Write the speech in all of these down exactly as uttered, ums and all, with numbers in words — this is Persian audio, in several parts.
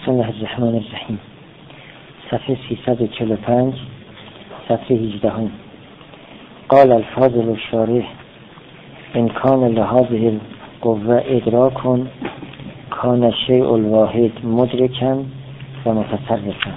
بسم الله الرحمن الرحیم. صفحه سیصد و چهل و پنج، صفحه هجده. قال الفاضل الشارح ان کان لهذه القوه ادراک کان الشیء الواحد مدرکا و متصرفا.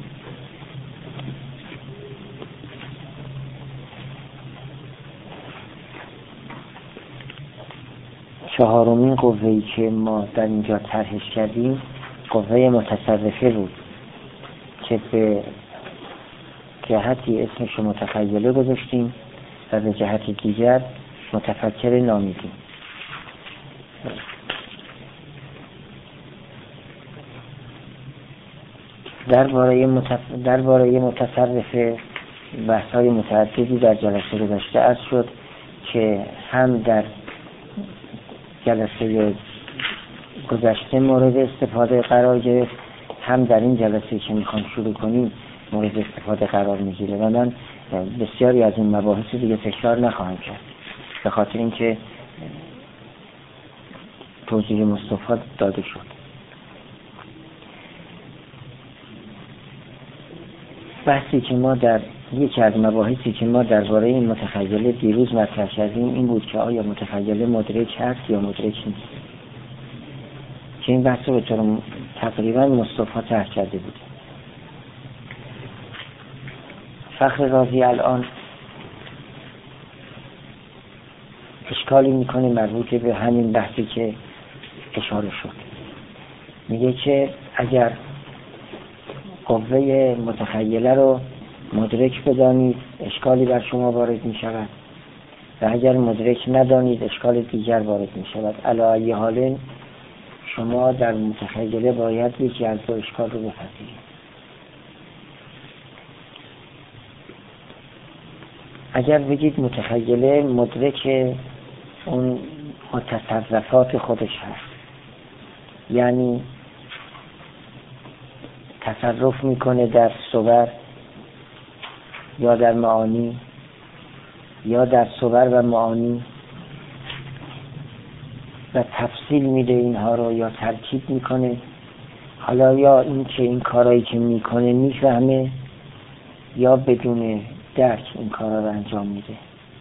چهارمین قوه‌ای که ما در اینجا طرحش کردیم قوه متصرفه بود که به جهتی اسمش متخیله گذاشتیم و به جهت دیگر متفکر نامیدیم. درباره متف... درباره متصرفه بحث‌های متعددی در جلسه گذشته عرض شد که هم در جلسه گذشته مورد استفاده قرار گرفت، هم در این جلسه که میخوام شروع کنیم مورد استفاده قرار میگیره و من بسیاری از این مباحث دیگه تکرار نخواهم کرد به خاطر اینکه توضیح مصطفی داده شد. بحثی که ما در یکی از مباحثی که ما درباره این متخیله دیروز مطرح کردیم این بود که آیا متخیله مدرک هست یا مدرک نیست، که این بحث رو به طور تقریبا مصطفی طرح کرده بود. فخر رازی الان اشکالی میکنه مربوط به همین بحثی که اشاره شد. میگه که اگر قوه متخیله رو مدرک بدانید اشکالی بر شما وارد می شود و اگر مدرک ندانید اشکال دیگر وارد می شود. علی ای حال شما در متخیله باید یکی از دو اشکال رو بپذیرید. اگر بگید متخیله مدرک اون متصرفات خودش هست، یعنی تصرف میکنه در صور یا در معانی یا در صور و معانی و تفصیل میده اینها رو یا ترکیب میکنه، حالا یا این که این کارایی که میکنه میفهمه یا بدون درک این کارا رو انجام میده.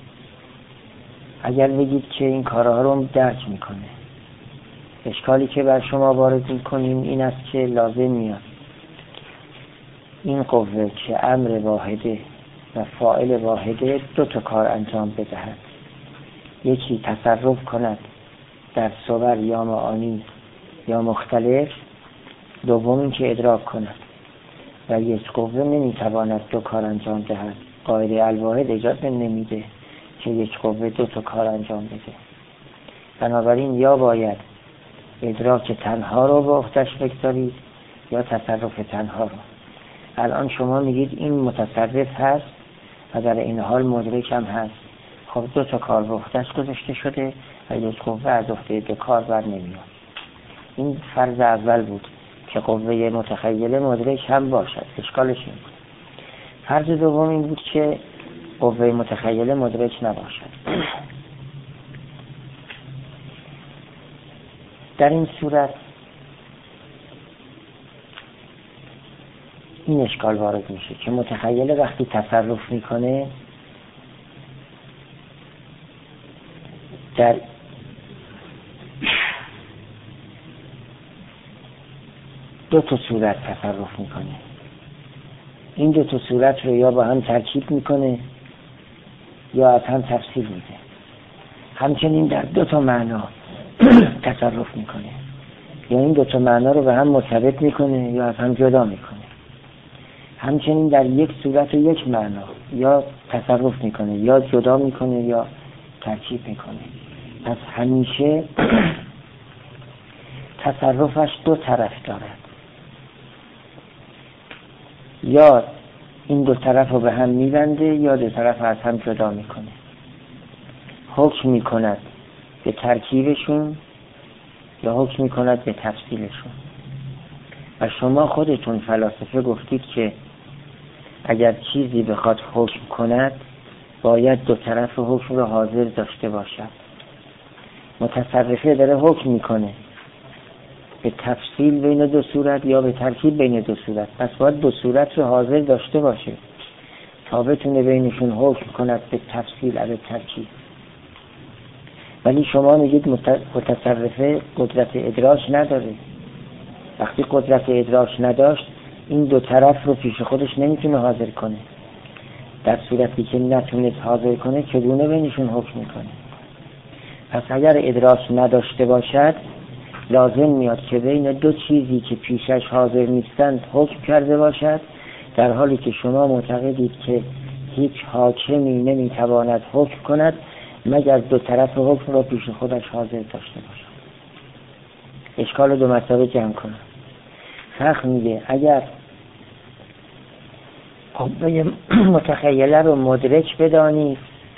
اگر بگید که این کارها رو درک میکنه، اشکالی که بر شما وارد میکنیم این است که لازم میاد این قوه که امر واحده و فاعل واحده دو تا کار انجام بدهد، یکی تصرف کند در صور یا معانی یا مختلف، دوم این که ادراک کند. و یک قوه نمیتواند دو کار انجام دهد، قاعده الواحد اجازه نمیده که یک قوه دو تا کار انجام بده. بنابراین یا باید ادراک تنها رو به عهده‌اش بگذارید یا تصرف تنها رو. الان شما میگید این متصرف هست و در این حال مدرک هم هست. خب دو تا کار به عهده‌اش گذاشته شده و یک قوه از عهده دو کار بر نمیاد. این فرض اول بود که قوه متخیله مدرک هم باشد، اشکالش این بود. فرض دوم این بود که قوه متخیله مدرک نباشد. در این صورت این اشکال وارد میشه که متخیله وقتی تصرف میکنه در دو تا صورت تصرف میکنه. این دو تا صورت رو یا با هم ترکیب میکنه یا از هم تفصیل میده. همچنین در دو تا معنا تصرف میکنه، یا این دو تا معنا رو به هم مرتبط میکنه یا از هم جدا میکنه. همچنین در یک صورت و یک معنا یا تصرف میکنه یا جدا میکنه یا ترکیب میکنه. پس همیشه تصرفش دو طرف دارد، یا این دو طرف رو به هم میبنده یا دو طرف از هم جدا میکنه. حکم میکند به ترکیبشون یا حکم میکند به تفصیلشون. و شما خودتون فلاسفه گفتید که اگر چیزی بخواد حکم کند باید دو طرف حکم رو حاضر داشته باشد. متصرفه داره حکم میکنه، به تفصیل بین دو صورت یا به ترکیب بین دو صورت. پس باید دو صورت رو حاضر داشته باشه تا بتونه بینشون حکم کند به تفصیل و به ترکیب. ولی شما میگید متصرفه قدرت ادراک نداره. وقتی قدرت ادراک نداشت این دو طرف رو پیش خودش نمیتونه حاضر کنه. در صورتی که نتونه حاضر کنه چگونه بینشون حکم میکنه؟ پس اگر ادراک نداشته باشد لازم میاد که بین دو چیزی که پیشش حاضر نیستند حکم کرده باشد، در حالی که شما معتقدید که هیچ حاکمی نمیتواند حکم کند مگر دو طرف حکم را پیش خودش حاضر داشته باشد. اشکال دو مسئله جمع کنم. فقه میگه اگر قوه متخیله رو مدرک بدانید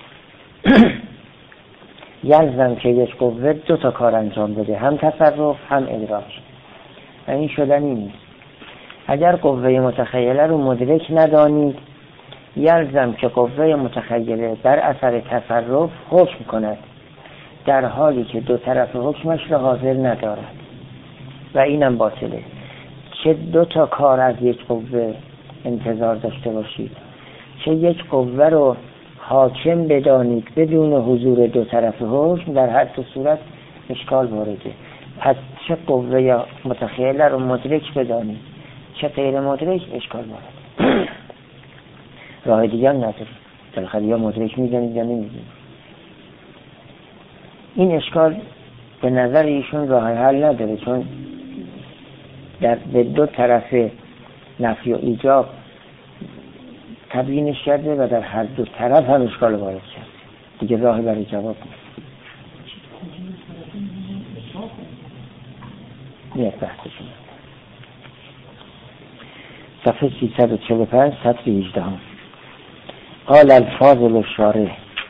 یلزم که یک قوه دو تا کار انجام بده، هم تصرف هم ادراک، و این شدنی نیست. اگر قوه متخیله رو مدرک ندانید یلزم که قوه متخیله در اثر تصرف حکم کند، در حالی که دو طرف حکمش رو حاضر ندارد، و اینم باطله. چه دو تا کار از یک قوه انتظار داشته باشید، چه یک قوه رو حاکم بدانید بدون حضور دو طرف حکم، در هر دو صورت اشکال وارده. پس چه قوه متخیله رو مدرک بدانید چه غیر مدرک اشکال وارده. راه دیگه هم نداره، بالاخره یا مدرک میدانید یا نمیدانید. این اشکال به نظر ایشون راه حل نداره، چون در به دو طرف نفی و ایجاب تبیینش کرده و در هر دو طرف هم اشکال وارد کرده. دیگه راهی برای جواب نیست. نیت بحثشون صفحه سیصد و چهل و پنج سطر هجده هم. قال الفاظل الشارح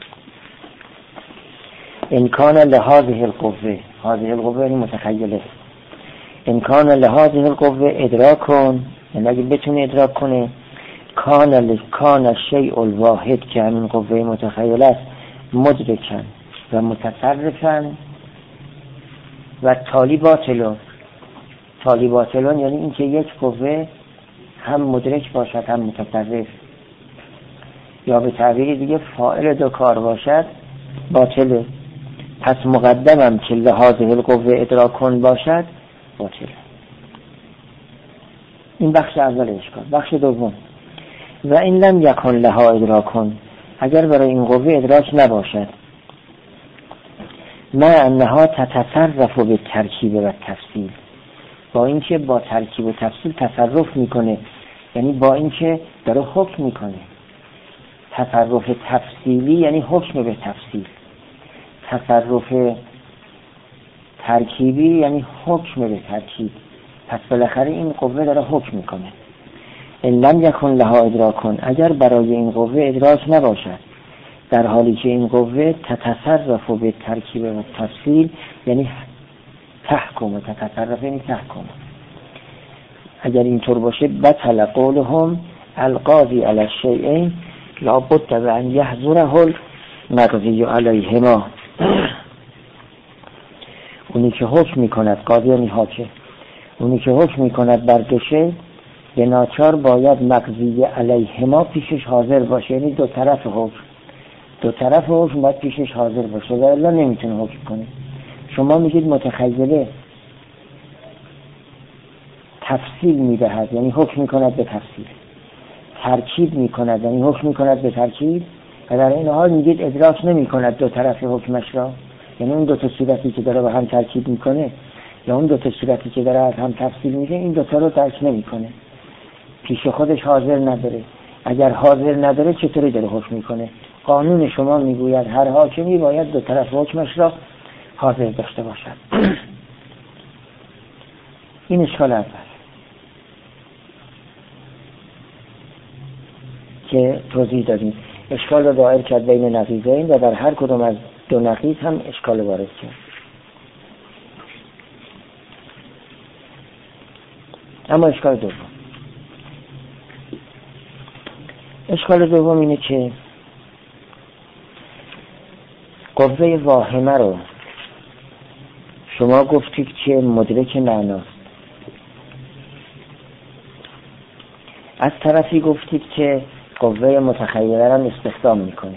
ان کان لهذه القوه، هذه القوه یعنی متخیله، ان کان لهذه القوه ادراک کن، یعنی اگه بتونه ادراک کنه، کان لکان الشیء الواحد که همین قوه متخیله است مدرکن و متصرفن و تالی باطلون. تالی باطلون یعنی اینکه یک قوه هم مدرک باشد هم متصرف، یا به تعبیر دیگه فاعل دو کار باشد باطله. پس مقدمم که لهذه القوه ادراک کن باشد باطله. این بخش اول اشکال. بخش دوم و این لم یکن لها ادراک کن، اگر برای این قوه ادراک نباشد، ما انها تتصرف به ترکیب و تفصیل، با اینکه با ترکیب و تفصیل تصرف میکنه، یعنی با اینکه داره حکم میکنه. تصرف تفصیلی یعنی حکم به تفصیل، تصرف ترکیبی یعنی حکم به ترکیب. پس بالاخره این قوه داره حکم میکنه. ان لم یکن لها ادراک کن، اگر برای این قوه ادراک نباشد، در حالی که این قوه تتصرف به ترکیب و تفصیل یعنی تحکم، تتصرف یعنی تحکم. اگر اینطور باشه بطل قولهم القاضی علی الشیئین لا بد و ان یحضره المقضی علیهما. اونی که حکم میکند، قاضی یعنی حاکم، اونی که حکم میکند بر دو شیء به ناچار باید مقضی علیهما پیشش حاضر باشه، یعنی دو طرف حکم، دو طرف حکم باید پیشش حاضر باشه و الا نمیتونه حکم کنه. شما میگید متخیله تفصیل میدهد یعنی حکم میکند به تفصیل، ترکیب میکند یعنی حکم میکند به ترکیب، و در این حال میگید ادراک نمیکند دو طرف حکمش را، یعنی اون دو تا صورتی که داره با هم ترکیب میکنه یا اون دو تا صورتی که داره از هم تفصیل میده این دو تا رو درک نمیکنه، پیش خودش حاضر نداره. اگر حاضر نداره چطوری داره حکم میکنه؟ قانون شما میگوید هر حاکمی باید دو طرف حکمش را حاضر داشته باشد. این اشکال اول که توضیح دادیم. اشکال رو دایر کرد بین نقیضین و در هر کدوم از دو نقیض هم اشکال وارد کرد. اما اشکال دوم، اشکال دوم اینه که قوه واهمه رو شما گفتید که مدرک معناست، از طرفی گفتید که قوه متخیله را استخدام میکنه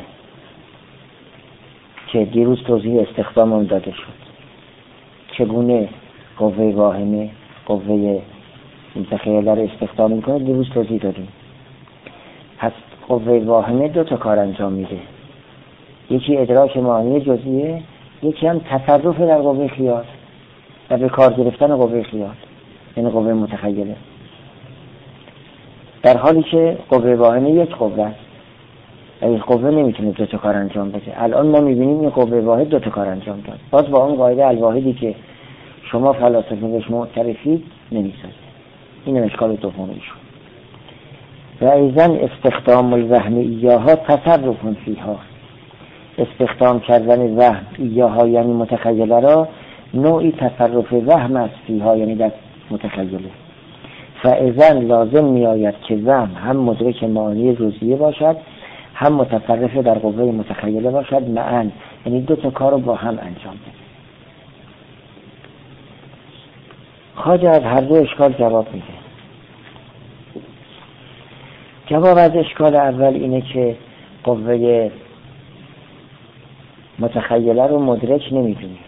که دیروز توضیح استخدام هم داده شد. چگونه قوه واهمه قوه متخیله را استخدام میکنه دیروز توضیح دادیم. پس قوه واهمه دو تا کار انجام میده، یکی ادراک معانی جزئیه، یکی هم تصرف در قوه خیال و به کار گرفتن قوه خیال یعنی قوه متخیله، در حالی که قوه واهمه یک قوه است و یک قوه نمیتونه دو تا کار انجام بده. الان ما میبینیم این قوه واحد دو تا کار انجام داد، باز با اون قاعده الواحدی که شما فلاسفه بهش معترفید نمیسازه. این اشکال دومیشون. و ایضا استخدام الوهم ایاها تصرف فیها، استخدام کردن وهم ایاها یعنی متخیله را نوعی تصرف وهم است فیها یعنی در متخیله. فاذا لازم می آید که وهم هم مدرک معانی جزئیه باشد هم متصرف در قوه متخیله باشد معاً، یعنی دو تا کار رو با هم انجام بده. خواجه از هر دو اشکال جواب میده. جواب از اشکال اول اینه که قوه متخیله رو مدرک نمیدونیم،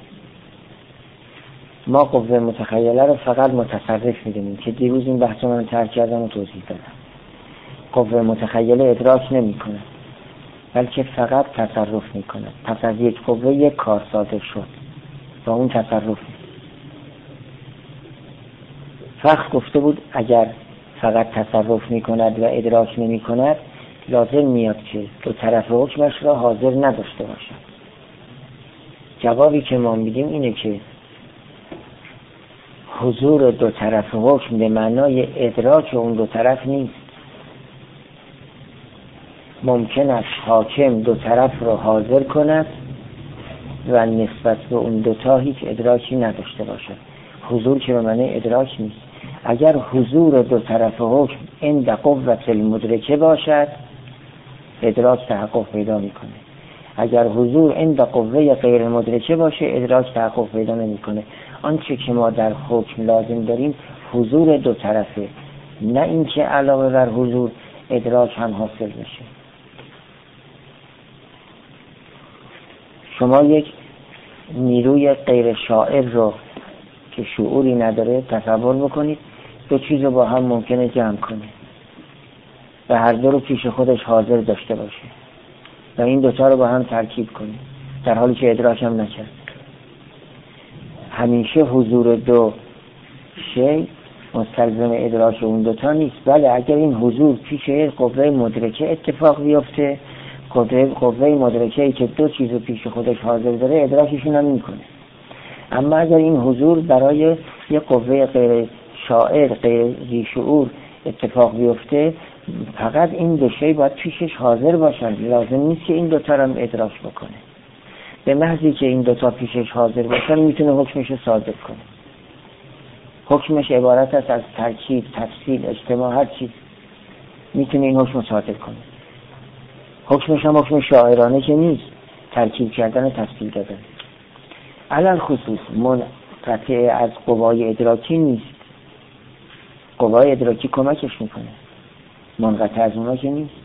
ما قوه متخیله رو فقط متصرف میدونیم که دیروز این بحث رو من ترک کردم و توضیح دادم. قوه متخیله ادراک نمی کند بلکه فقط تصرف می کند. پس از یک قوه یک کار صادر شد و اون تصرف. فقط گفته بود اگر فقط تصرف می کند و ادراک نمی کند لازم میاد که دو طرف حکمش را حاضر نداشته باشد. جوابی که ما میدیم اینه که حضور دو طرف حکم به معنای ادراک اون دو طرف نیست. ممکن است حاکم دو طرف را حاضر کند و نسبت به اون دوتا هیچ ادراکی نداشته باشد. حضور که به معنی ادراک نیست. اگر حضور دو طرف حکم عند قوت المدرکه باشد ادراک تحقق پیدا میکنه. اگر حضور عند قوه غیر مدرکه باشه ادراک تحقق پیدا نمیکنه. آنچه که ما در حکم لازم داریم حضور دو طرفه، نه اینکه علاوه بر حضور ادراک هم حاصل بشه. شما یک نیروی غیر شاعر رو که شعوری نداره تصور بکنید دو چیز رو با هم ممکنه جمع کنه و هر دو رو پیش خودش حاضر داشته باشه و این دوتا رو با هم ترکیب کنه در حالی که ادراک هم نکرد. همیشه حضور دو شی مستلزم ادراک اون دوتا نیست. بله اگر این حضور پیش قوه مدرکه اتفاق بیفته، قوه قوه مدرکه‌ای که دو چیز رو پیش خودش حاضر داره ادراکشون هم میکنه. اما اگر این حضور برای یک قوه غیر شاعر غیر ذی شعور اتفاق بیفته فقط این دو شی باید پیشش حاضر باشن، لازم نیست که این دوتا رو هم ادراک بکنه. به محضی که این دوتا پیشش حاضر باشن میتونه حکمش رو صادر کنه. حکمش عبارت است از ترکیب، تفصیل، اجتماع، هر چیز میتونه این حکم رو صادر کنه. حکمش هم حکم شاعرانه که نیست، ترکیب کردن و تفصیل دادن. علل خصوص منقطع از قوای ادراکی نیست. قوای ادراکی کمکش میکنه، منقطع از اونا که نیست.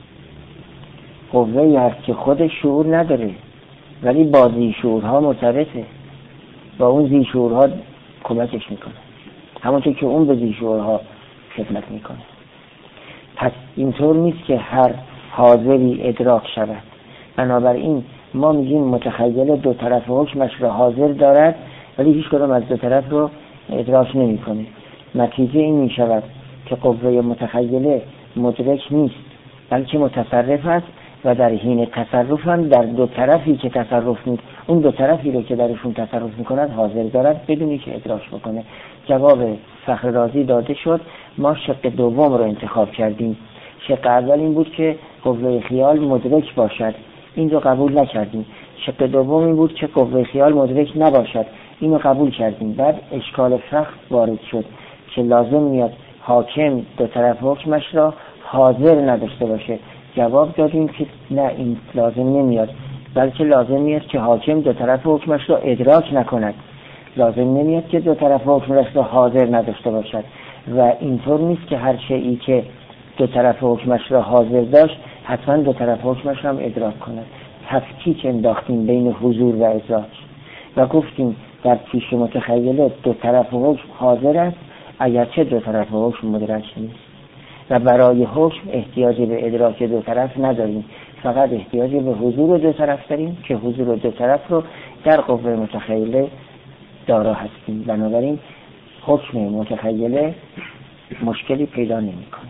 قوه‌ای هست که خودش شعور نداره ولی با ذی شعورها مرتبطه، با اون ذی شعورها کمکش میکنه همونطور که اون به ذی شعورها خدمت میکنه. پس اینطور نیست که هر حاضری ادراک شود. بنابراین ما میگیم متخیل دو طرف حکمش را حاضر دارد ولی هیچ کدام از دو طرف رو ادراک نمیکنه. نتیجه این میشود که قوه متخیله مدرک نیست بلکه متصرف است و در حین تصرف هم در دو طرفی که تصرف می اون دو طرفی رو که درشون تصرف میکند حاضر دارد بدونی که ادراک بکنه. جواب فخر رازی داده شد. ما شق دوم رو انتخاب کردیم. شق اول این بود که قوه خیال مدرک باشد، این رو قبول نکردیم. شق دوم این بود که قوه خیال مدرک نباشد، این رو قبول کردیم. بعد اشکال فخر وارد شد که لازم میاد حاکم دو طرف حکمش را حاضر نداشته باشه. جواب دادیم که نه، این لازم نمیاد بلکه لازم میاد که حاکم دو طرف حکمش را ادراک نکند. لازم نمیاد که دو طرف حکمش را حاضر نداشته باشد و اینطور نیست که هر شیئی که دو طرف حکمش را حاضر داشت، حتما دو طرف حکمش هم ادراک کند. تفکیک انداختیم بین حضور و ادراک و گفتیم در پیش متخیله دو طرف حکم حاضر است، اگرچه دو طرف حکم مدرک نیست و برای حکم احتیاج به ادراک دو طرف نداریم، فقط احتیاج به حضور دو طرف داریم که حضور دو طرف رو در قوه متخیله دارا هستیم. بنابراین حکم متخیله مشکلی پیدا نمی‌کنه.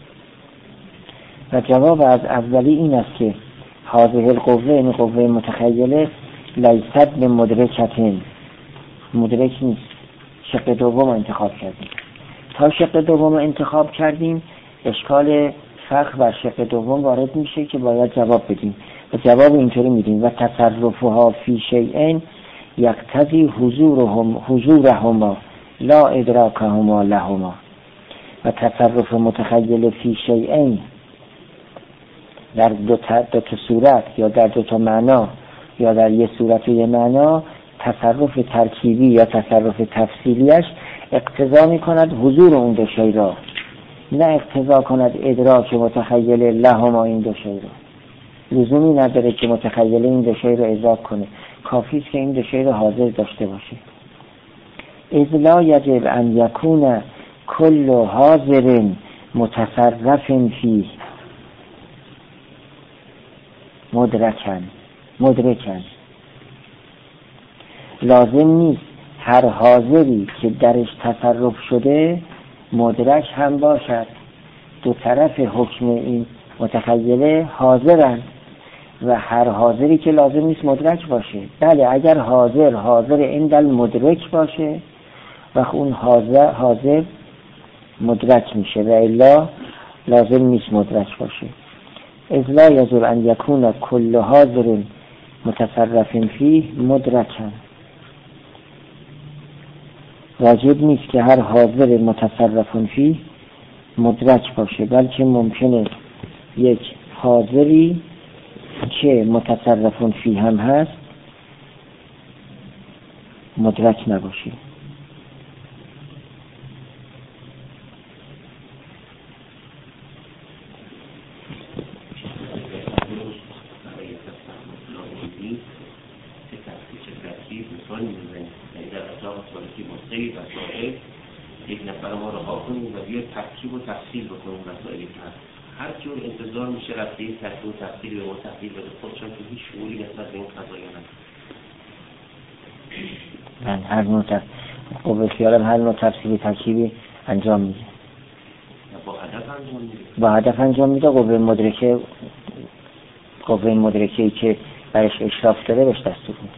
و جواب از اولی این است که هذه القوه، این قوه متخیله، لیست به مدرکتین، مدرک نیست. شق دوم انتخاب کردیم. تا شق دوم انتخاب کردیم اشکال فقه بر شق دوم وارد میشه که باید جواب بدیم و جواب اینطوری میدیم: و تصرفها فی شیئین یقتضی حضورهم حضورهما لا ادراکهما لهما. و تصرف متخیل فی شیئین در دو تا, دو تا صورت یا در دو تا معنا یا در یه صورت و یه معنا، تصرف ترکیبی یا تصرف تفصیلیش اقتضا می کند حضور اون دو شی را، نه اقتضا کند ادراک متخیل لهما این دو شی را. لزومی نداره که متخیل این دو شی را ادراک کنه، کافی است که این دو شی را حاضر داشته باشه. اذ لا یجب ان یکون کل حاضر متصرف فیه مدرکن مدرکن لازم نیست هر حاضری که درش تصرف شده مدرک هم باشد. دو طرف حکم این متخیله حاضرند و هر حاضری که لازم نیست مدرک باشه. بله، اگر حاضر حاضر عند مدرک باشه و اون حاضر حاضر مدرک میشه و الا لازم نیست مدرک باشه. اذ لا یجب ان یکون کل حاضر متصرف فیه مدرکن، واجب نیست که هر حاضر متصرف فیه مدرک باشه، بلکه ممکنه یک حاضری که متصرف فیه هم هست مدرک نباشه. یک نفر ما رو آخونیم و بیا ترکیب و تفصیل بکنیم مسائلی که هست. هر جور انتظار میشه رفته یک ترکیب و تفصیل به ما تفصیل بده خودشان که هیچ شعوری نسبت به این قضایی نداره. من هر نوع قوه خیالم هر نوع تفصیلی ترکیبی انجام میده، با هدف انجام میده با هدف انجام میده. قوه مدرکه قوه مدرکه‌ای که برش اشراف داره بهش دستور میده.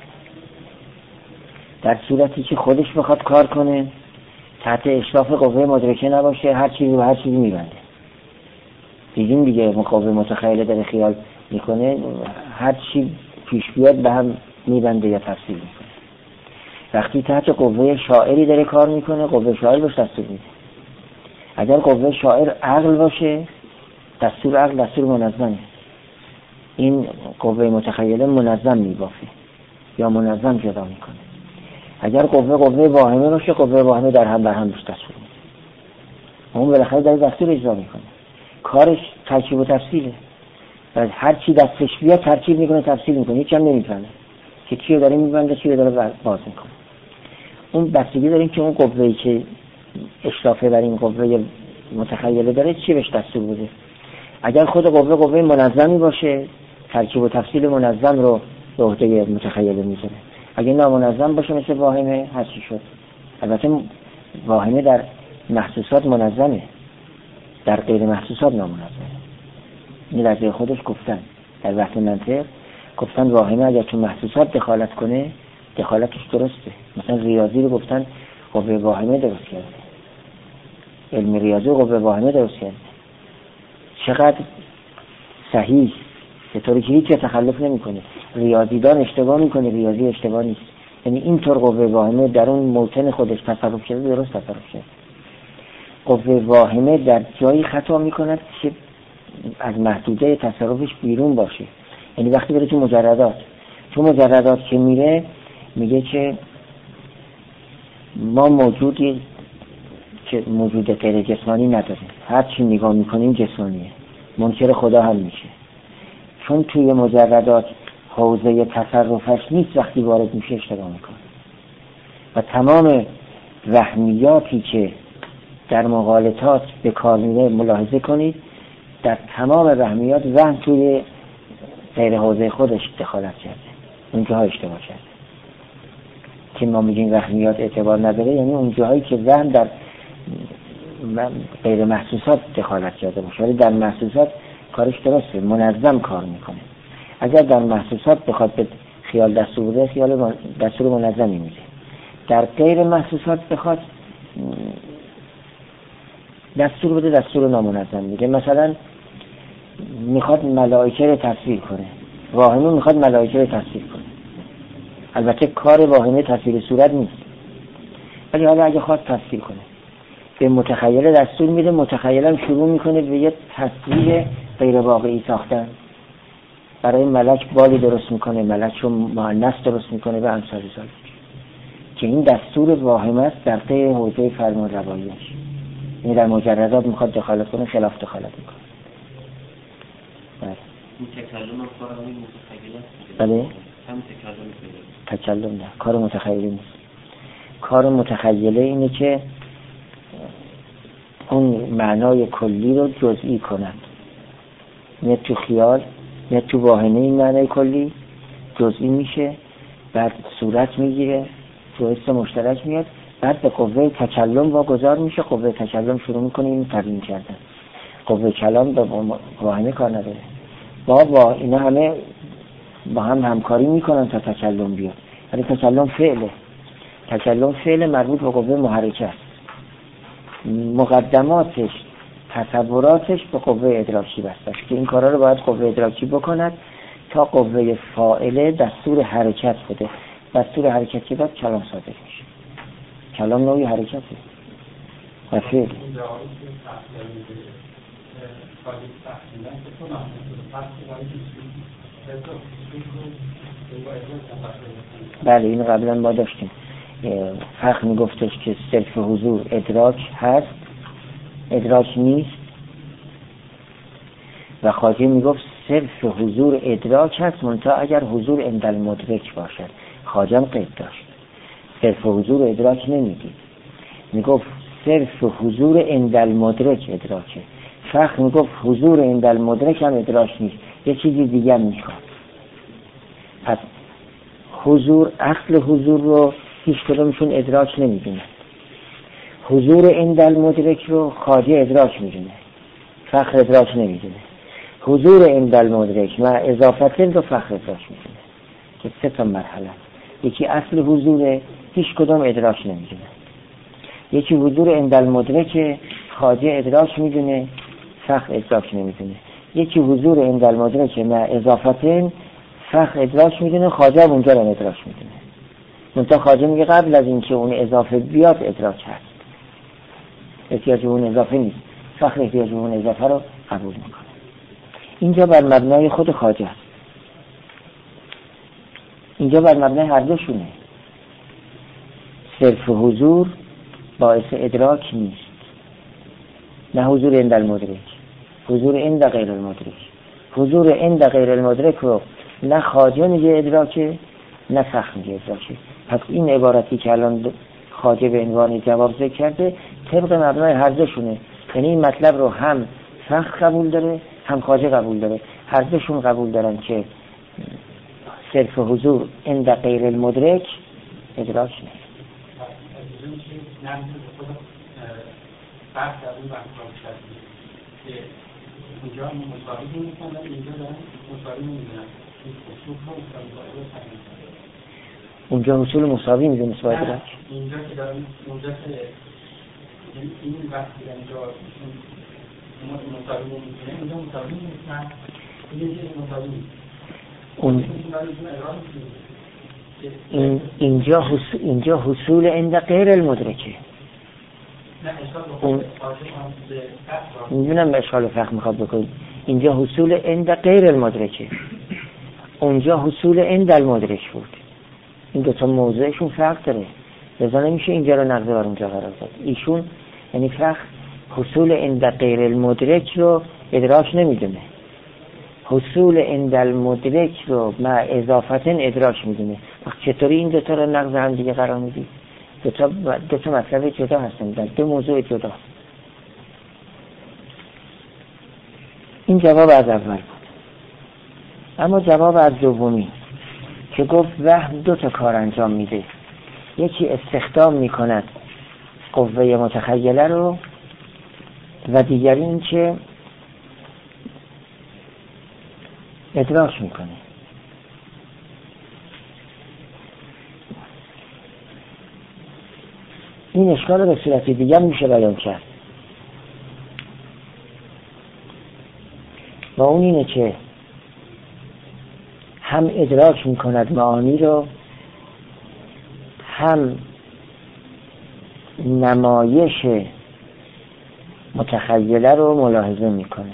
در صورتی که خودش بخواد کار کنه تحت اشراف قوه مدرکه نباشه، هر چیزی و هر چیزی میبنده. دیدیم دیگه قوه متخیله داره خیال میکنه، هر چی پیش بیاد به هم میبنده یا تفسیر میکنه. وقتی تحت قوه شاعری داره کار میکنه قوه شاعر بهش دستور میده. اگر قوه شاعر عقل باشه دستور عقل دستور منظمه، این قوه متخیله منظم میبافه یا منظم جدا میکنه. اگر قوه قوه واهمه باشه قوه واهمه در هم بر هم بهش دستور میده، اون بالاخره در دستور اجرا میکنه. کارش ترکیب و تفصیله و هر چی دستش بیاد ترکیب میکنه تفصیل میکنه، هیچ هم نمیفهمه که چی رو داره میبنده چی رو داره باز میکنه. اون بستگی داریم که اون قوه‌ای که اشرافه بر این قوه متخیله داره چی بهش دستور بده. اگر خود قوه قوه منظمی باشه ترکیب و تفصیل منظم رو به عهده متخیله میذاره. اگه نامنظم باشه مثل واهمه هر چی شد. البته واهمه در محسوسات منظمه، در غیر محسوسات نامنظمه. این لحظه خودش گفتن در بحث منطق گفتن واهمه اگر تو محسوسات دخالت کنه دخالتش درسته. مثلا ریاضی رو گفتن قوه واهمه درست کرده، علم ریاضی قوه واهمه درست کرده. چقدر صحیح، به طوری که هیچ تخلف نمیکنه. ریاضیدان اشتباه میکنه، ریاضی اشتباه نیست. یعنی اینطور قوه واهمه در اون موطن خودش تصرف کرده، درست تصرف کرده. قوه واهمه در جایی خطا میکند که از محدوده تصرفش بیرون باشه. یعنی وقتی بره تو مجردات تو مجردات که میره میگه که ما موجودی که موجود غیر جسمانی نداریم، هر چی نگاه میکنیم جسمانیه، منکر خدا هم میشه. چون توی مجردات حوزه تصرفش نیست، وقتی وارد میشه اشتباه میکنه. و تمام وهمیاتی که در مغالطات به کار میره ملاحظه کنید، در تمام وهمیات وهم توی غیر حوزه خودش دخالت کرده، اونجاها اشتباه کرده. که ما میگیم وهمیات اعتبار نداره، یعنی اونجاهایی که وهم در غیر محسوسات دخالت کرده باشه، ولی در محسوسات کارش درسته، منظم کار میکنه. اگر در محسوسات بخواد به خیال دستور بده، خیال دستور منظمی میده. در غیر محسوسات بخواد دستور بده، دستور نامنظم میده. مثلا میخواد ملائکه رو تصویر کنه، واهمه میخواد ملائکه رو تصویر کنه. البته کار واهمه تصویر صورت نیست، ولی حالا اگه خواست تصویر کنه به متخیل دستور میده، متخیلم شروع میکنه به یه تصویر غیر واقعی ساختن. برای ملک بالی درست میکنه، ملک رو مؤنث درست میکنه و امثال ذالک، که این دستور واهمه است در غیر حوزه فرمان رواییش. این در مجردات میخواد دخالت کنه، خلاف دخالت میکنه. بله. تکلم هم کار همین متخیل است. بله. هم تکلم تکلم نه، کار متخیلی نیست. کار متخیله اینه که اون معنای کلی رو جزئی کنند، نه تو خیال نه تو واهمه. این معنای کلی جزئی میشه، بعد صورت میگیره، تو حس مشترک میاد، بعد به قوه تکلم واگذار میشه. قوه تکلم شروع میکنه این تبیین کردن. قوه کلام به واهمه کار نداره. با با اینا همه با هم همکاری میکنن تا تکلم بیاد، ولی تکلم فعله. تکلم فعل مربوط به قوه محرکه است. مقدماتش، تصوراتش به قوه ادراکی بسته است که این کارا رو باید قوه ادراکی بکند تا قوه فاعله دستور حرکت بده. دستور حرکت که داد کلام صادر میشه. کلام نوعی حرکته و فعل. بله، این قبلا ما داشتیم. فقه میگفتش که صرف حضور ادراک هست، ادراک نیست. و خواجه میگفت صرف حضور ادراک هست، منتها اگر حضور عند المدرک باشد. خواجه هم قید داشت، صرف حضور ادراک نمیگید، میگفت صرف حضور عند المدرک ادراکه. فقه میگفت حضور عند المدرک هم ادراک نیست، یه چیزی دیگه میخواد. پس حضور، اصل حضور رو هیچ کدومشون ادراک نمیدونه. حضور عند المدرک رو خواجه ادراک میدونه، فقه ادراک نمیدونه. حضور عند المدرک مع اضافتن رو فقه ادراک میدونه که سه تا مرحله. یکی اصل حضور، هیچ کدوم ادراک نمیدونه. یکی حضور عند المدرک، خواجه ادراک میدونه، فقه ادراک نمیدونه. یکی حضور عند المدرک مع اضافتن، فقه ادراک میدونه، خواجه هم اونجا رو ادراک میدونه. منتها خواجه میگه قبل از اینکه اون اضافه بیاد ادراک هست، احتیاج اون اضافه نیست. فقه احتیاج اون اضافه رو قبول میکنه. اینجا بر مبنای خود خواجه است، اینجا بر مبنای هر دوشونه. صرف حضور باعث ادراک نیست، نه حضور عند المدرک. حضور عند غیر المدرک، حضور عند غیر المدرک رو نه خواجه میگه ادراکه، نه فقه میگه ادراکه. پس این عبارتی که الان خواجه به عنوان جواب ذکر کرده طبق مبنای هر دوشونه. یعنی این مطلب رو هم فقه قبول داره، هم خواجه قبول داره. هر دوشون قبول دارن که صرف حضور عند غیر المدرک ادراک نیست. اینجا مصاحبه می‌کنن، اینجا دارن مصاحبه می‌کنن. اونجا حصول مساوی میده نسبت به اینجا که دارن، اونجا که این وقتی اینجا مساوی می‌کنه، اونجا مساوی می‌کنن، اینجا مساوی اون این اینجا حصول اینجا حصول عند غیر المدرکه. اون میدونم به اشکال فقه میخواد بکنید. اینجا حصول عند غیر المدرکه، اونجا حصول عند المدرک بود. این دو تا موضوعشون فرق داره، لذا نمیشه اینجا رو نقض بر اونجا قرار داد. ایشون یعنی فخر حصول عند غیر المدرک رو ادراک نمیدونه، حصول عند المدرک رو مع اضافت ادراک میدونه. چطوری این دوتا رو نقض هم دیگه قرار میدی؟ دوتا دوتا مطلب جدا هستن، دو موضوع جدا. این جواب از اول بود. اما جواب از دومی که گفت وهم دو تا کار انجام میده، یکی استخدام میکند قوه متخیله رو و دیگری این که ادراک میکنه. این اشکال رو به صورت دیگر میشه بیان کرد و اون اینه که هم ادراک میکند معانی رو، هم نمایش متخیله رو ملاحظه میکنه.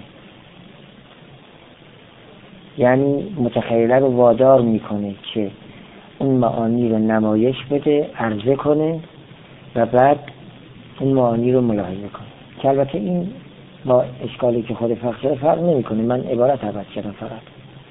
یعنی متخیله رو وادار میکنه که اون معانی رو نمایش بده، عرضه کنه و بعد اون معانی رو ملاحظه کنه. که البته این با اشکالی که خود فخر فرق نمی کنه، من عبارت عوض کردم فقط.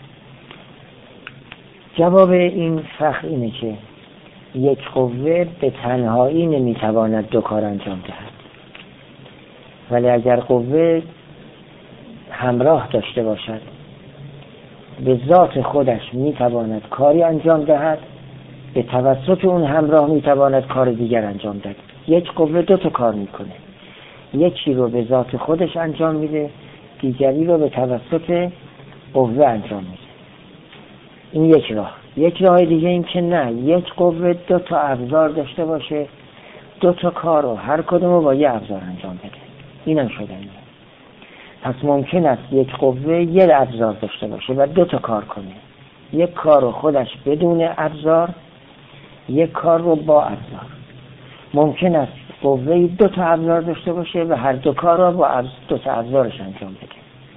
جواب این فخر اینه که یک قوه به تنهایی نمیتواند دو کار انجام دهد، ولی اگر قوه همراه داشته باشد به ذات خودش میتواند کاری انجام دهد، به توسط اون همراه میتواند کار دیگر انجام دهد. یک قوه دو تا کار میکنه، یکی رو به ذات خودش انجام میده، دیگری رو به توسط قوه انجام میده. این یک راه. یک راه دیگه این که نه، یک قوه دو تا ابزار داشته باشه، دو تا کار رو هر کدوم رو با یه ابزار انجام بده. اینم شدنیه. پس ممکن است یک قوه یه ابزار داشته باشه و دو تا کار کنه، یک کار رو خودش بدون ابزار، یک کار رو با ابزار. ممکن است قوه دو تا ابزار داشته باشه و هر دو کار رو با دو تا ابزارش انجام بده.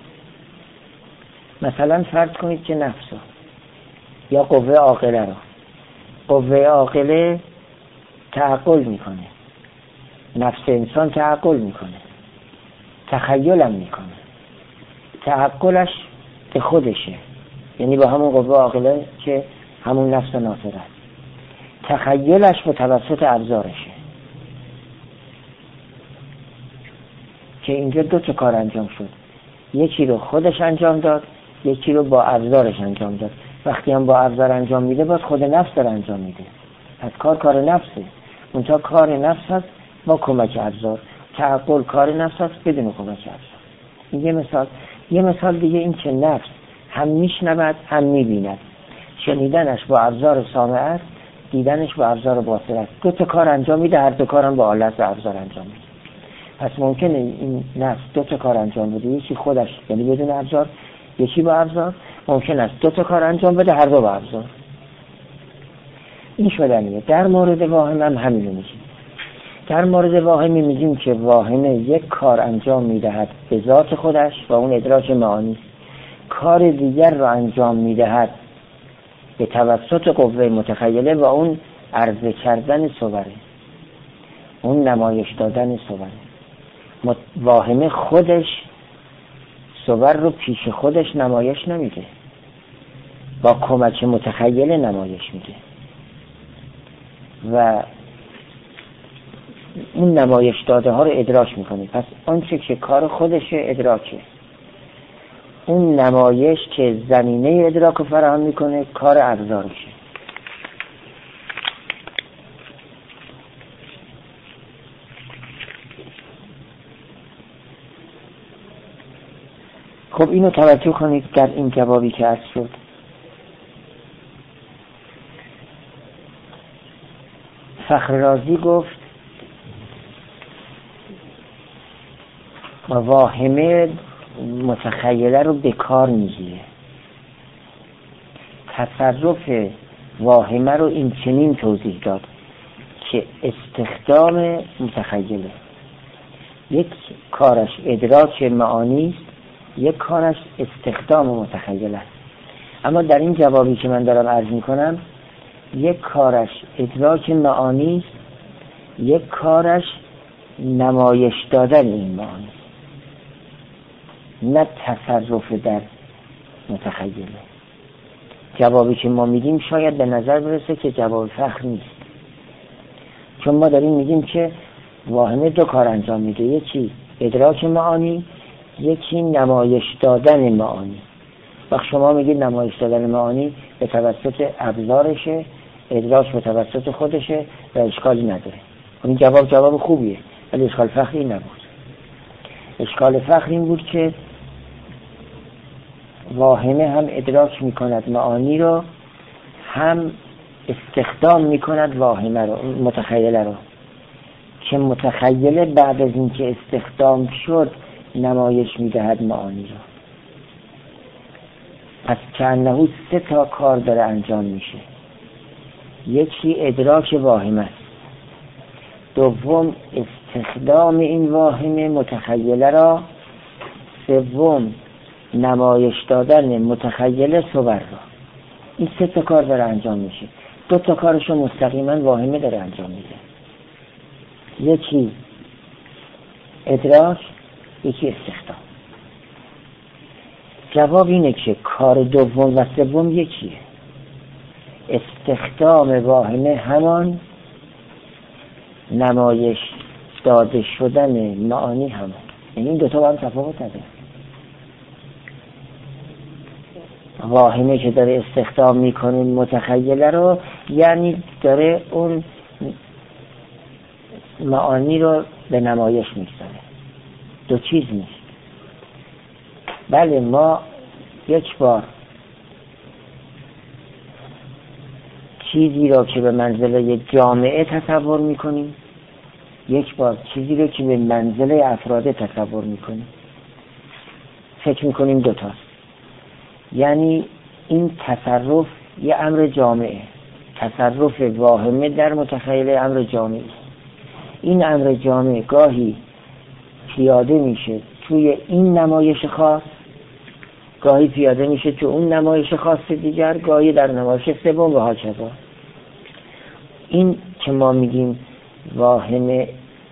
مثلا فرض کنید که نفس رو یا قوه عاقله رو، قوه عاقله تعقل میکنه، نفس انسان تعقل میکنه، تخیلم میکنه، تعقلش به خودشه، یعنی با همون قوه عاقله که همون نفس ناطقه است، تخیلش به توسط ابزارشه. که اینجا دو تا کار انجام شد، یکی رو خودش انجام داد، یکی رو با ابزارش انجام داد. وقتی هم با ابزار انجام میده باز خود نفس داره انجام میده، پس کار کار نفسه، اونجا کار نفس هست با کمک ابزار، تعقل کار نفس هست بدون کمک ابزار. این یه مثال. یه مثال دیگه این که نفس هم میشنود هم میبیند، شنیدنش با ابزار سامع است، دیدنش با ابزار باصر است. دو تا کار انجام میده، هر دو کارم با آلت و ابزار انجام میده. پس ممکنه این نفس دو تا کار انجام بده، یکی خودش یعنی بدون ابزار، یکی با ابزار. ممکن است دو تا کار انجام بده، هر دو با ابزار. این شدنیه. در مورد واهم هم همین رو میگیم. در مورد واهمی میگیم که واهمه یک کار انجام میدهد به ذات خودش و اون ادراک معانی، کار دیگر رو انجام میدهد به توسط قوه متخیله و اون عرضه کردن صوره، اون نمایش دادن صوره. واهمه خودش صور رو پیش خودش نمایش نمیده، با کمک متخیله نمایش میده و اون نمایش داده ها رو ادراک میکنه. پس آنچه که کار خودشه ادراکه، اون نمایش که زمینه ادراک رو فراهم میکنه کار ابزارشه. خب اینو توجه کنید در این جوابی که عرض شد. فخر رازی گفت واهمه متخیله رو به کار میگیره. تصرف واهمه رو این چنین توضیح داد که استخدام متخیله، یک کارش ادراک معانی است، یک کارش استخدام متخیله است. اما در این جوابی که من دارم عرض میکنم یک کارش ادراک معانی است، یک کارش نمایش دادن این معانی، نه تصرف در متخیله. جوابی که ما میدیم شاید به نظر برسه که جواب فخر نیست، چون ما داریم میگیم که واهمه دو کار انجام میده، یکی ادراک معانی، یکی نمایش دادن معانی. وقت شما میگید نمایش دادن معانی به توسط ابزارشه، ادراک به توسط خودشه و اشکالی نداره. این جواب جواب خوبیه، ولی اشکال فخری نبود. اشکال فخری این بود که واهمه هم ادراک میکند معانی رو، هم استخدام میکند واهمه رو، متخیله رو، که متخیله بعد از اینکه استخدام شد نمایش میدهد معانی رو. پس کأنه سه تا کار داره انجام میشه. یکی ادراک واهمه است، دوم استخدام این واهمه متخیله را، سوم نمایش دادن متخیله صور را. این سه تا کار داره انجام میشه. دو تا کارشو مستقیما واهمه داره انجام میده، یکی ادراک، یکی استخدام. جواب اینه که کار دوم و سوم یکیه. استخدام واهمه همان، نمایش داده شدن معانی همان. یعنی این دوتا با هم تفاوت نداره. واهمه که داره استخدام میکنه متخیله رو، یعنی داره اون معانی رو به نمایش میگذاره. دو چیز نیست. بله ما یک بار چیزی رو که به منزله جامعه تصور میکنیم، یک بار چیزی رو که به منزله افراده تصور میکنیم. فکر میکنیم دوتاست. یعنی این تصرف یه امر جامعه، تصرف واهمه در متخیله امر جامعه. این امر جامعه گاهی پیاده میشه توی این نمایش خاص، گاهی پیاده میشه تو اون نمایش خاص دیگر، گاهی در نمایش سوم و هاکذا. این که ما میگیم واهمه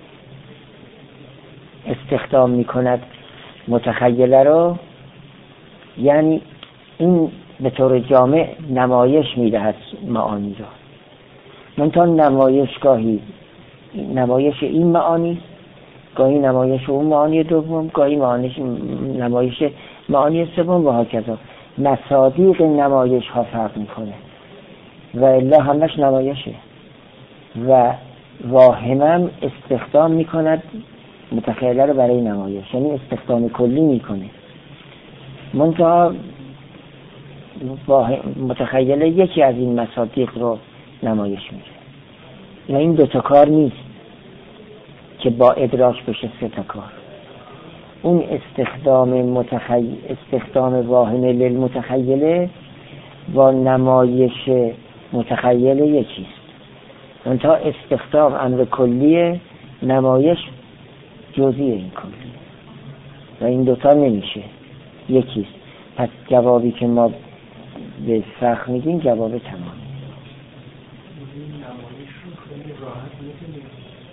استخدام میکند متخیله رو، یعنی این به طور جامع نمایش میدهد معانی رو. منتها نمایش گاهی نمایش این معانی، گاهی نمایش اون معانی دوم، گاهی معانیش نمایش معانی سوم و هاکذا. مصادیق نمایش ها فرق میکنه و الا همش نمایشه. و واهمم استخدام میکند متخیله رو برای نمایش، یعنی استخدام کلی میکنه. منتها متخیله یکی از این مصادیق رو نمایش میده. و این دوتا کار نیست که با ادراک بشه سه تا کار. اون استخدام متخیل استخدام واهمه للمتخیله با نمایش متخیله یکیست. منتها استخدام امر کلیه، نمایش جزئی این کلیه و این دوتا نمیشه، یکیست. پس جوابی که ما به فخر میگیم جواب تمام. نمایش رو خیلی راحت میتونیم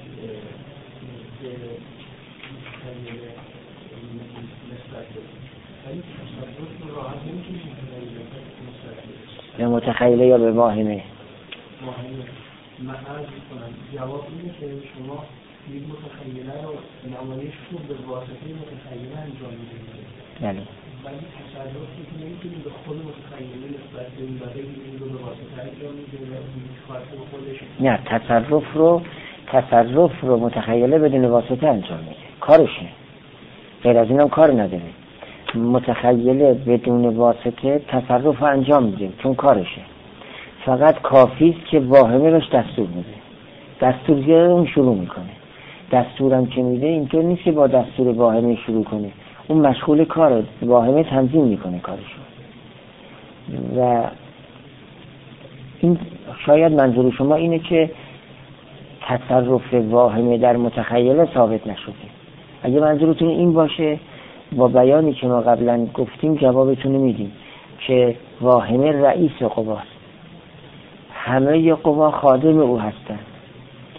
به متخیله یا به واهمه؟ واهمه. من عرض میکنم جواب اینه که شما یک متخیله رو نمایش رو به واسطه متخیله انجام میدید. بله. ولی تصرفی که نمیتونید به خود متخیله نسبت به این بقیه این رو به واسطه انجام میدید و این کار رو خودش. نه، تصرف رو تصرف رو متخیله بدون واسطه انجام میده، کارشه. غیر از اینم کار نداره. متخیله بدون واسطه تصرف انجام میده چون کارشه. فقط کافی است که واهمه روش دستور میده. دستور زیاده اون شروع میکنه. دستورم که میده اینطور نیست که با دستور واهمه شروع کنه. اون مشغول کاره، واهمه تنظیم میکنه کارشو. و این شاید منظور شما اینه که تصرف واهمه در متخیله ثابت نشده. اگه منظورتون این باشه، با بیانی که ما قبلا گفتیم جوابتون رو میدیم که واهمه رئیس قواست، همه قوا خادم او هستند.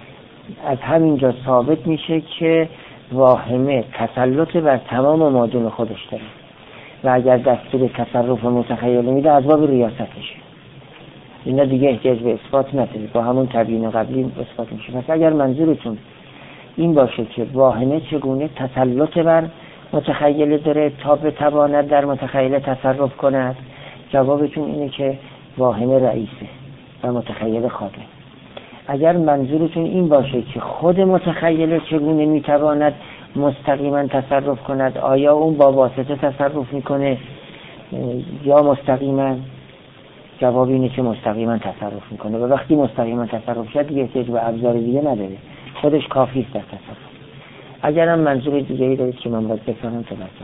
از همینجا ثابت میشه که واهمه تسلط بر تمام مادون خودش داره و اگر دستور تصرف متخیل میده از باب ریاستشه. اینا دیگه احتیاج به اثبات نداره، با همون تبیین قبلی اثبات میشه. پس اگر منظورتون این باشه که واهمه چگونه تسلط بر متخیل داره تا بتواند در متخیل تصرف کند، جوابتون اینه که واهمه رئیسه و متخیل خادم. اگر منظورتون این باشه که خود متخیل چگونه میتواند مستقیما تصرف کند، آیا اون با واسطه تصرف میکنه یا مستقیما، جواب اینه که مستقیما تصرف میکنه و وقتی مستقیما تصرف شد دیگه احتیاج به ابزار دیگه نداره، خودش کافی است در تصرف. اگرم منظور دیگه‌ای دارید که من باید بفهمم تو بفهمم.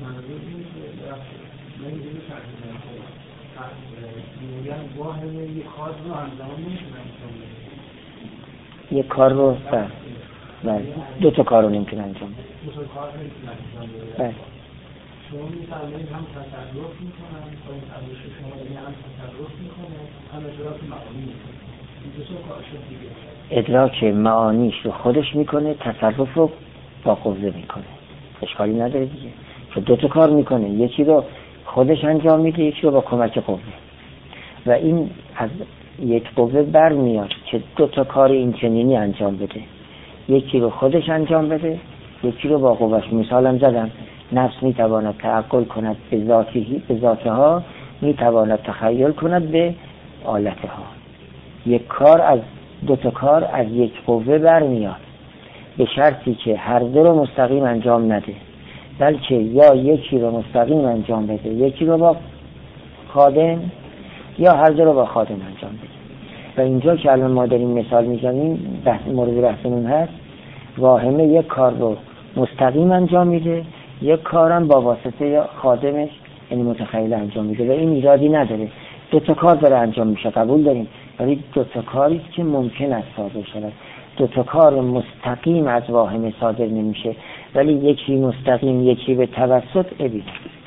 یک کار رو بله دو تا کار رو نمیتونه انجام بده. دو تا کار نمیتونه انجام بده. بله. شما می‌فرمایید هم تصرف می‌کنن، با این تلاش شما دیگه هم تصرف می‌کنه، هم ادراک معانی می‌کنه. این دو تا کارش دیگه. ادراک معانیش رو خودش میکنه، تصرف رو با قوه میکنه. اشکالی نداره دیگه. که دو تا کار میکنه، یکی رو خودش انجام میده، یکی رو با کمک قوه. و این از یک قوه برمیاد که دو تا کار این چنینی انجام بده. یکی رو خودش انجام بده، یکی رو با قوهش. مثالم زدم، نفس میتواند تعقل کند به ذاتی به ذاتها، میتواند تخیل کند به آلتها. یک کار از دو تا کار از یک قوه برمیاد به شرطی که هر دو رو مستقیم انجام نده، بلکه یا یکی رو مستقیم انجام بده، یکی رو با خادم، یا هر دو رو با خادم انجام بده. و اینجا که الان ما داریم مثال میزنیم بحث مورد بحثمون هست، واهمه یک کار رو مستقیم انجام میده، یک کارم با واسطه خادمش یعنی متخیل انجام میده و این ایرادی نداره. دو تا کار داره انجام میشه، قبول داریم، ولی دو تا کاری که ممکن است صادر شود. دو تا کار مستقیم از واهمه صادر نمیشه، ولی یکی مستقیم یکی به توسط ابید.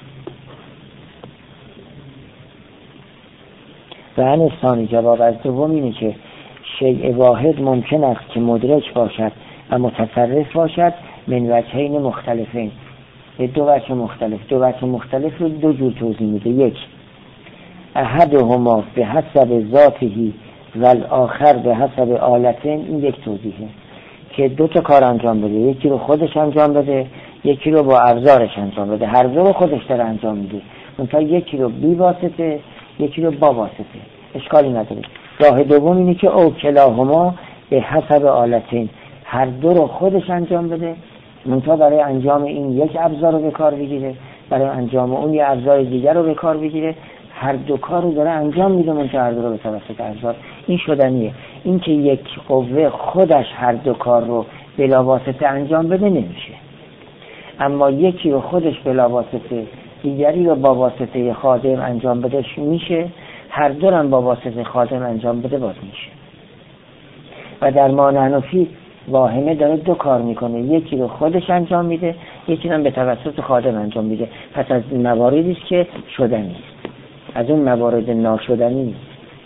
و ان ثانی جواب از دوم اینه که شیء واحد ممکن است که مدرک باشد و متصرف باشد من وجهین مختلفین، به دو وجه مختلف. دو وجه مختلف رو دو جور توضیح میده. یک، احدهما به حسب ذاته و الاخر به حسب آلتین. این یک توضیحه که دو تا کار انجام بده، یکی رو خودش انجام بده، یکی رو با ابزارش انجام بده. هر دو رو خودش داره انجام میده، منتها یکی رو بی واسطه، یکی رو با واسطه. اشکالی نداره. راه دوم اینه که او کلاهما به حسب آلتین، هر دو رو خودش انجام بده، منتها برای انجام این یک ابزار رو به کار بگیره، برای انجام اون یک ابزار دیگر رو به کار بگیره. هر دو کار رو داره انجام میده، منتها هر دو رو به توسط ابزار. این شدنیه. این که یک قوه خودش هر دو کار رو بلا واسطه انجام بده نمیشه، اما یکی رو خودش بلا واسطه، دیگری رو با واسطه خادم انجام بده میشه. هر دو رو با واسطه خادم انجام بده باز میشه. و در معنی حنفی واهمه داره دو کار میکنه، یکی رو خودش انجام میده، یکی رو به توسط خادم انجام میده. پس از مواردی است که شدنی است، از اون موارد ناشدنی نیست.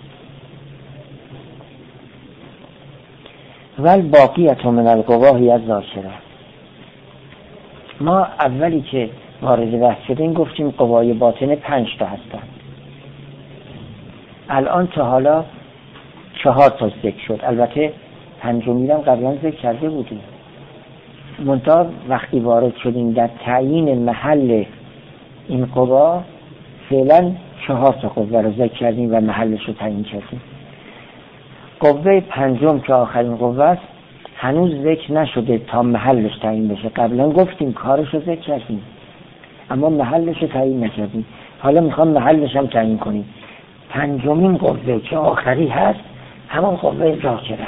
ول باقیت من القواهی از ذاکره. ما اولی که وارد بحث شدیم گفتیم قوای باطنه پنج تا هستن. الان تا حالا چهار تا ذکر شد، البته پنجمی هم قبلا ذکر کرده بودیم. منتها وقتی وارد شدیم در تعیین محل این قوا، فعلا چهار تا قوه رو ذکر کردیم و محلش رو تعیین کردیم. قوه پنجم که آخرین قوه است هنوز ذکر نشده تا محلش تعیین بشه. قبلا گفتیم کارش رو ذکر کردیم اما محلش رو تعیین نکردیم، حالا میخوام محلش هم تعیین کنیم. پنجمین قوه که آخری هست همون قوه ذاکره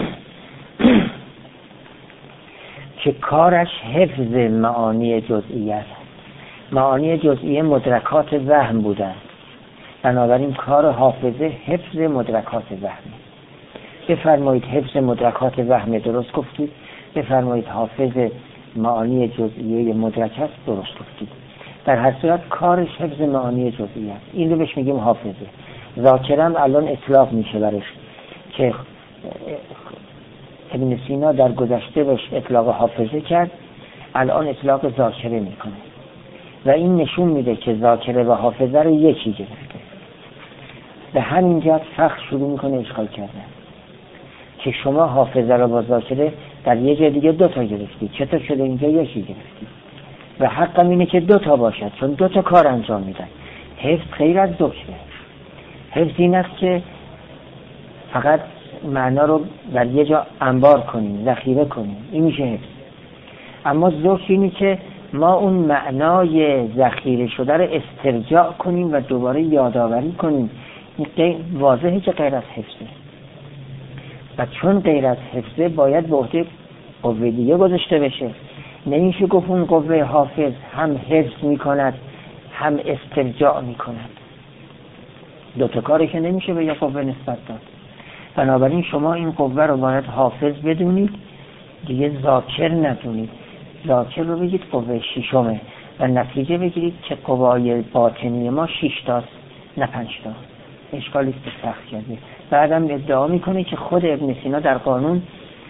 که کارش حفظ معانی جزئیه است. معانی جزئیه مدرکات وهم بودن، بنابراین کار حافظه حفظ مدرکات وهم. بفرمایید حفظ مدرکات وهم درست گفتید، بفرمایید حافظ معانی جزئیه مدرک است درست گفتید. در هر صورت کارش حفظ معانی جزئیه است. این رو بهش میگیم حافظه. ذاکرم الان اطلاق میشه برش که ابن سینا در گذشته بهش اطلاق حافظه کرد، الان اطلاق ذاکره میکنه و این نشون میده که ذاکره و حافظه رو یکی گرفته. به همین جهت فقه شروع میکنه اشغال کردن که شما حافظه رو با ذاکره در یه جای دیگه دو تا گرفتی، چطور شده اینجا یکی گرفتی؟ و حقم اینه که دو تا باشد، چون دو تا کار انجام میدن. حفظ خیر از ذکره. حفظ این است که فقط معنا رو در یه جا انبار کنیم، ذخیره کنیم، این میشه حفظ. اما ذکر اینه که ما اون معنای ذخیره شده رو استرجاع کنیم و دوباره یادآوری کنیم. این واضحه که غیر از حفظه و چون غیر از حفظه باید به عهده قوه دیگه گذاشته بشه. نمیشه گفت اون قوه حافظ هم حفظ میکند هم استرجاع میکند، دوتا کاری که نمیشه به یه قوه نسبت داد. بنابراین شما این قوه رو باید حافظ بدونید، دیگه ذاکر ندونید. ذاکر رو بگید قوه ششمه و نتیجه بگیرید که قوای باطنی ما شش تاست نه پنج تا. اشکالی است سخت کرده. بعدم ادعا میکنه که خود ابن سینا در قانون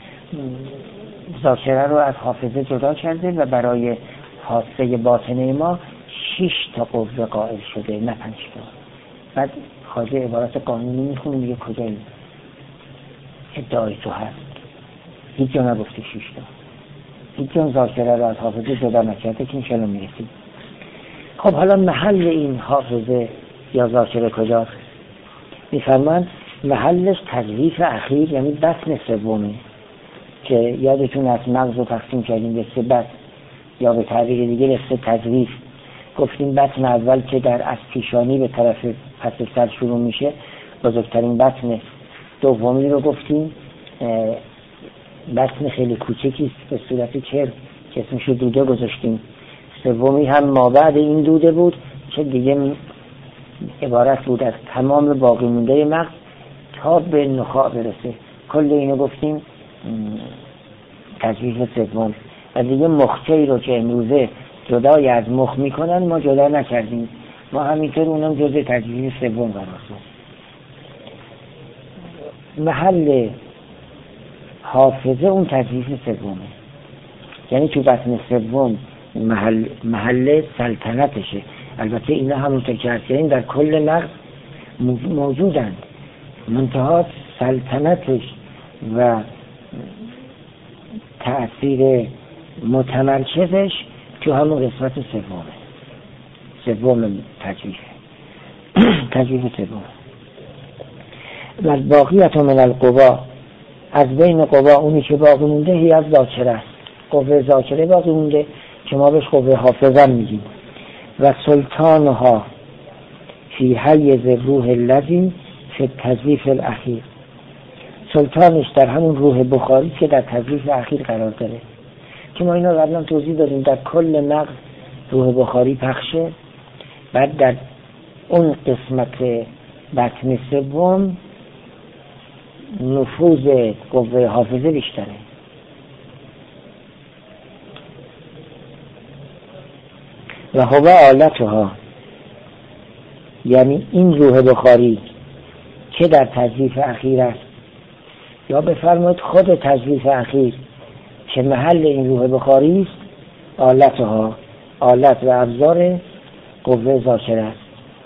ذاکره رو از حافظه جدا کرده و برای حاسه باطنی ما شش تا قوه قائل شده نه پنج تا. بعد خواجه عبارت قانونی میخونه میگه کجایی ادعای تو هست؟ هیچ جا نگفته شش تا، هیچ جا ذاکره رو از حافظه جدا نکرده که انشاءالله میرسید. خب حالا محل این حافظه یا ذاکره کجاست؟ میفرمند محلش تضعیف اخیر، یعنی بطن سومه که یادتون از مغز رو تقسیم کردیم به سه بطن یا به تعبیر دیگه به سه تضعیف. گفتیم بطن اول که در از پیشانی به طرف پس سر شروع میشه بزرگترین بطن. دومی رو گفتیم بطن خیلی کوچکی است به صورت چرب که اسمش رو دوده گذاشتیم. سومی هم مابعد این دوده بود که دیگه عبارت بود از تمام باقی مونده مغز تا به نخاع برسه. کل اینو گفتیم تضعیف سوم. و دیگه مخچه‌ای رو که امروزه جدای از مخ میکنن ما جدا نکردیم، ما همینطور اونم جزء تضعیف سوم قرار داد. محل حافظه اون تضعیف سومه، یعنی تو بطن سوم محل محل سلطنتشه. البته اینا همونطور که هستیم در کل مغز موجودند، منتها سلطنتش و تأثیر متمرکزش تو همون قسمت سومه، سوم تجویفه تجویف سوم. و باقیت من القوا، از بین قوا اونی که باقی مونده هی از ذاکره است. قوه ذاکره باقی مونده که ما بهش قوه حافظه میگیم. و سلطانها فی حیز روح اللذی فی تضعیف الاخیر، سلطانش در همون روح بخاری که در تضعیف اخیر قرار داره که ما اینا قبلا توضیح دادیم. در کل مغز روح بخاری پخشه، بعد در اون قسمت بطن سوم نفوذ قوه حافظه بیشتره. و هو آلتها، یعنی این روح بخاری که در تضعیف اخیر است، یا بفرمایید خود تضعیف اخیر که محل این روح بخاری است، آلتها، آلت و ابزار قوه ذاکره است.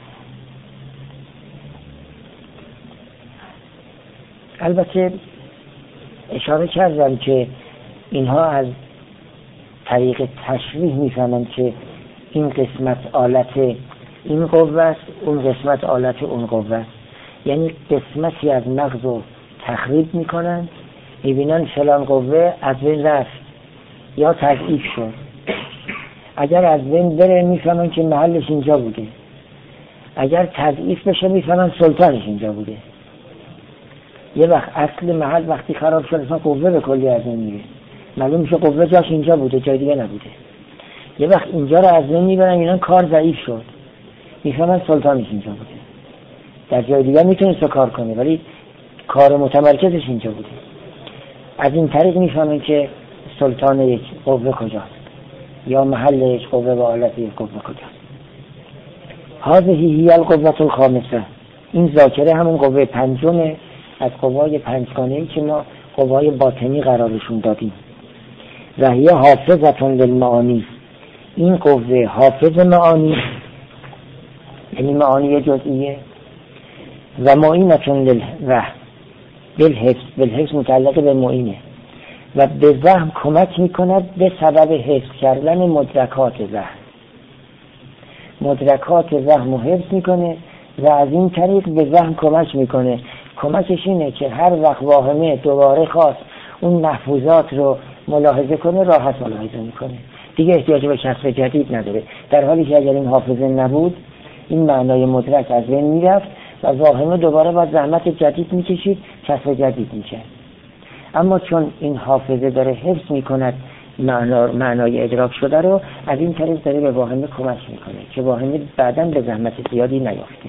البته اشاره کردم که اینها از طریق تشریح میفهمند که این قسمت آلت این قوه است، اون قسمت آلت اون قوه است. یعنی قسمتی از مغز رو تخریب میکنن، میبینن فلان قوه از بین رفت یا تضعیف شد. اگر از بین بره میفهمن که محلش اینجا بوده، اگر تضعیف بشه میفهمن سلطانش اینجا بوده. یه وقت اصل محل وقتی خراب شد اصلا قوه به کلی از بین میره، معلوم میشه قوه جاش اینجا بوده جای دیگه نبوده. یه وقت اینجا رو از بین میبرن اینا کار ضعیف شد، میفهمن سلطانش اینجا بوده. در جای دیگه میتونست کار کنه ولی کار متمرکزش اینجا بوده. از این طریق میفهمن که سلطان یک قوه کجاست یا محل یک قوه و آلت یک قوه کجاست. هذه هی القوة الخامسه، این ذاکره همون قوه پنجمه از قوای پنجگانه‌ای که ما قوای باطنی قرارشون دادیم. و هی حافظتون للمعانی، این قوه حافظ معانی، یعنی معانی جزئیه. و معینتون للوهم بالحفظ، بالحفظ متعلق به معینه و به وهم کمک میکند به سبب حفظ کردن مدرکات وهم. مدرکات وهم رو حفظ میکنه و از این طریق به وهم کمک میکنه. کمکش اینه که هر وقت واهمه دوباره خواست اون محفوظات رو ملاحظه کنه، راحت ملاحظه میکنه، دیگه احتیاج به کسب جدید نداره. در حالی که اگر این حافظه نبود این معنای مدرک از بین میرفت و واهمه دوباره با زحمت جدید میکشید، کسب جدید میشه. اما چون این حافظه داره حفظ میکند معنا، معنای ادراک شده رو، از این طریق داره به واهمه کمک میکنه که واهمه بعداً به زحمت زیادی نیافته.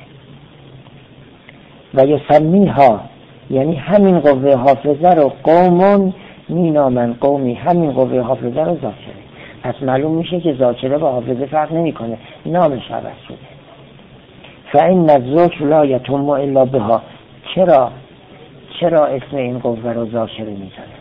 و یسمیها، یعنی همین قوه حافظه رو قومون مینامن، قومی همین قوه حافظه رو ذاکره. پس معلوم میشه که ذاکره با حافظه فرق نمیکنه، نامش عوض شده. فإن الذکر لا یتم الا بها. چرا چرا اسم این قوه رو ذاکره میزنه؟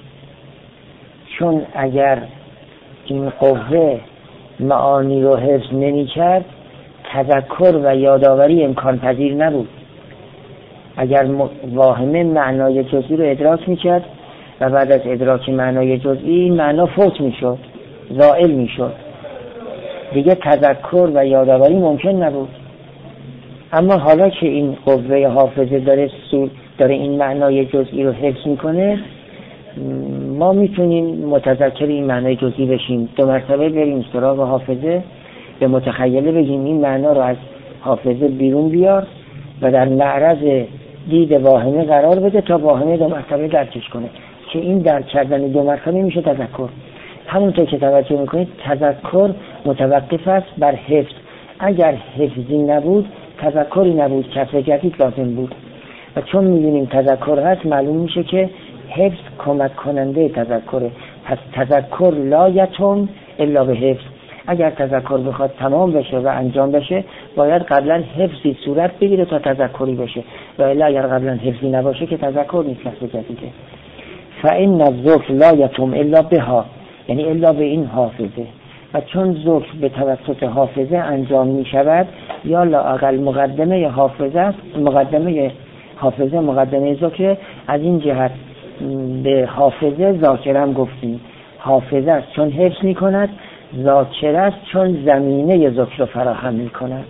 چون اگر این قوه معانی رو حفظ نمی کرد، تذکر و یادآوری امکان پذیر نبود. اگر واهمه معنای جزئی رو ادراک می کرد و بعد از ادراک معنای جزئی این معنا فوت می شد، زائل می شد، دیگه تذکر و یادآوری ممکن نبود. اما حالا که این قوه حافظه داره داره این معنای جزئی رو حفظ میکنه، ما میتونیم متذکر این معنای جزئی بشیم. دو مرتبه بریم سراغ حافظه، به متخیله بگیم این معنا رو از حافظه بیرون بیار و در معرض دید واهمه قرار بده تا واهمه دو مرتبه درکش کنه. که این درک کردن دو مرتبه میشه تذکر. همونطور که توجه میکنید تذکر متوقف است بر حفظ. اگر حفظی نبود تذکری نبود، کسب جدید لازم بود. و چون میبینیم تذکر هست، معلوم میشه که حفظ کمک کننده تذکره. پس تذکر لا یتم الا به حفظ. اگر تذکر بخواد تمام بشه و انجام بشه، باید قبلا حفظی صورت بگیره تا تذکری بشه، و الا اگر قبلا حفظی نباشه که تذکر نیست، کسب جدیده. فإن الذکر لا یتم الا بها، یعنی الا به این حافظه. و چون ذکر به توسط حافظه انجام می شود، یا لااقل مقدمه حافظه است، مقدمه حافظه مقدمه ذکر، از این جهت به حافظه ذاکره هم گفتیم. حافظه است چون حفظ می کند، ذاکره است چون زمینه ذکر رو فراهم می کند.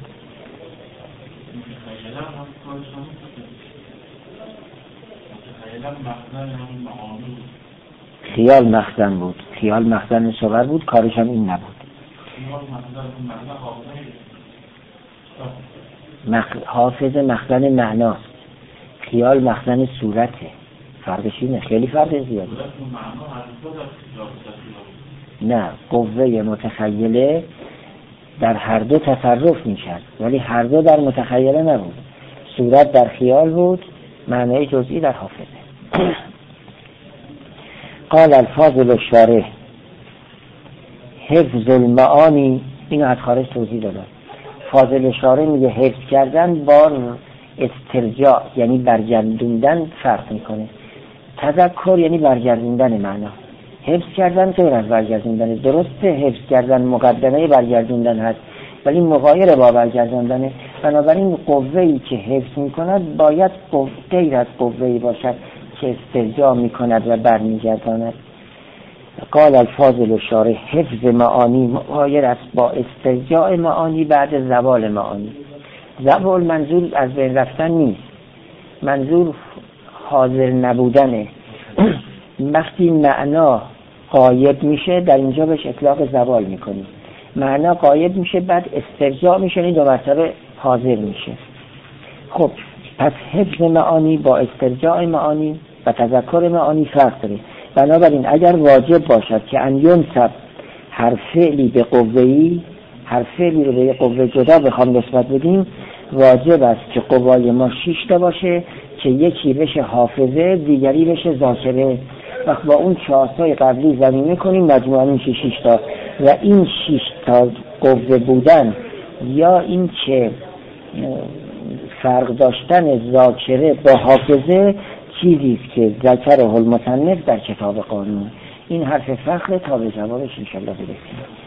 خیال مخزن بود، خیال مخزن صور بود، کارش هم این نبود. مخ... حافظ مخزن معناست، خیال مخزن صورته. فرقش اینه، خیلی فرق زیاده. نه، قوه متخیله در هر دو تصرف میشد، ولی هر دو در متخیله نبود. صورت در خیال بود، معنای جزئی در حافظه. قال الفاضل الشارح حفظ المعانی، اینو از خارج توضیح دادم. فاضل شارح میگه حفظ کردن با استرجاع یعنی برگردوندن فرق میکنه. تذکر یعنی برگردوندن معنا، حفظ کردن غیر از برگردوندن. درسته حفظ کردن مقدمه برگردوندن هست، ولی مغایر با برگردوندن. بنابراین قوه‌ای که حفظ میکند باید غیر از قوه‌ای باشد که استرجاع میکند و برمیگرداند. قال الفاضل الشارح حفظ معانی مغایر است با استرجاع معانی بعد زوال معانی. زوال منظور از بین رفتن نیست، منظور حاضر نبودنه. وقتی معنا غایب میشه در اینجا بهش اطلاق زوال میکنیم. معنا غایب میشه بعد استرجاع میشه، این دو مرتبه حاضر میشه. خب پس حفظ معانی با استرجاع معانی و تذکر معانی فرق داره. بنابراین اگر واجب باشد که ان ینسب هر فعلی به قوه‌ای، هر فعلی رو به یک قوه جدا بخوام نسبت بدیم، واجب است که قوای ما شش تا باشه که یکی بشه حافظه، دیگری بشه ذاکره. وقت با اون چهار تای قبلی زمینه کنیم، مجموعاً میشه شش تا. و این شش تا قوه بودن یا این که فرق داشتن ذاکره با حافظه چیزی است که ذکره المصنف در کتاب قانون. این حرف فخر تا به جوابش انشالله برسیم.